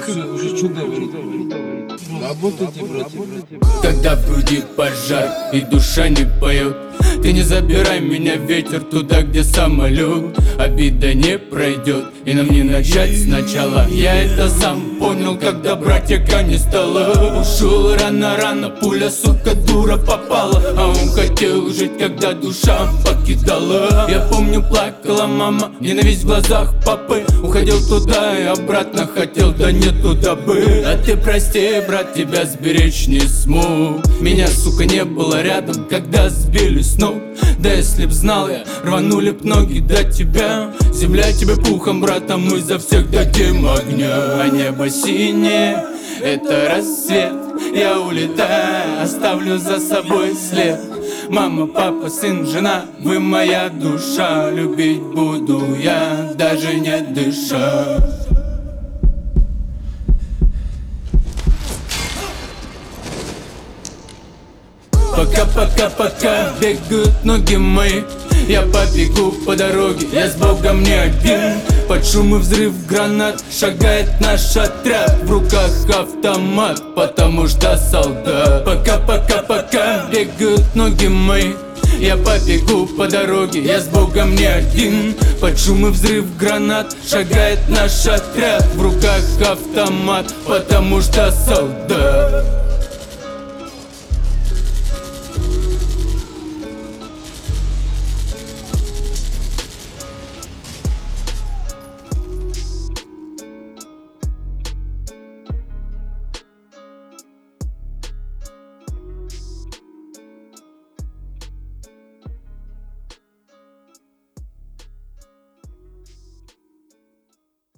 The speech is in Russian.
уже что говорить? Работайте, братья. Когда в груди пожар и душа не поет, ты не забирай меня, ветер, туда, где самолет. Обида не пройдет, и нам не начать сначала. Я это сам понял, когда братьяка не стало. Ушел рано-рано, пуля, сука, дура попала. А он хотел жить, когда душа покидала. Я помню, плакала мама, ненависть в глазах папы. Уходил туда и обратно хотел, да нет туда бы. А ты прости, брат, тебя сберечь не смог. Меня, сука, не было рядом, когда сбили с ног. Да если б знал я, рванули б ноги до тебя. Земля тебе пухом, брат, а мы за всех дадим огня. А небо синее, это рассвет. Я улетаю, оставлю за собой след. Мама, папа, сын, жена, вы моя душа. Любить буду я, даже не дыша. Пока бегают ноги мои, я побегу по дороге, я с Богом не один. Под шум и взрыв гранат шагает наш отряд. В руках автомат, потому что солдат. Пока бегают ноги мои, я побегу по дороге, я с Богом не один. Под шум и взрыв гранат шагает наш отряд. В руках автомат, потому что солдат.